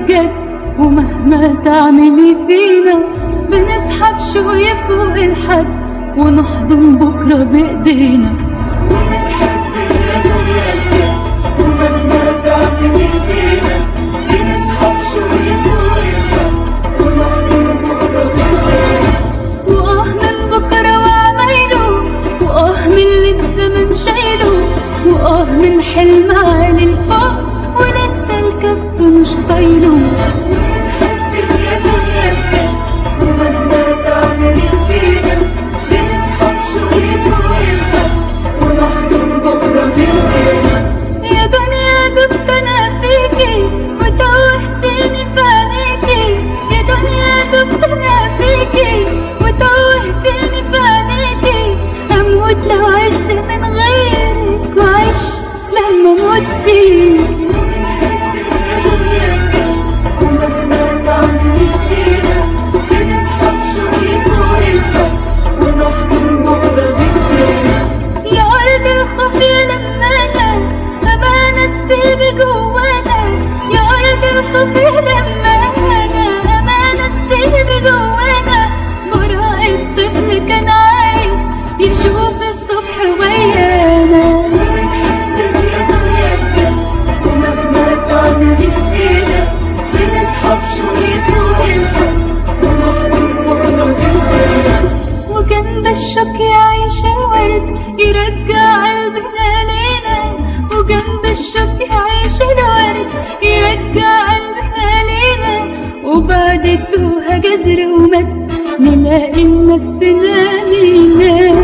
بجد، ومهما تعملي فينا بنسحب شوية فوق الحد ونحضن بكرة بإيدينا. ونتحب يا دنيا بجد، ومهما تعملي فينا بنسحب شوية فوق الحد ونحضن بكرة بإيدينا. وآه من بكرة وعمايله، وآه من اللي الزمن شايله، وآه من حلم عالي لفوق ولسه الكف مش طايله. ونتحب يا دنيا بجد، ومهما تعملي فينا بنسحب شوية فوق الحد ونحضن بكرة بإيدينا. يا دنيا دبت أنا فيكي وتوهتيني في عينيكي، يا دنيا دبت أنا فيكي وتوهتيني في عينيكي. أموت لو عشت من غيرك وعيش لما أموت فيك. الخفي لما أنا أمانة تسيبي جوانا. براء الطفل كان عايز يشوف الصبح ويانا. ونتحب يا دنيا بجد، ومهما تعملي فينا بنسحب شوية فوق الحد ونحضن بكرة بإيدينا. وجنب الشوك يعيش الورد يرجع قلبنا لينا، وجنب الشوك يعيش الورد يرجع قلبنا لينا. وبعد التوهة جزر ومد نلاقي نفسنا لينا.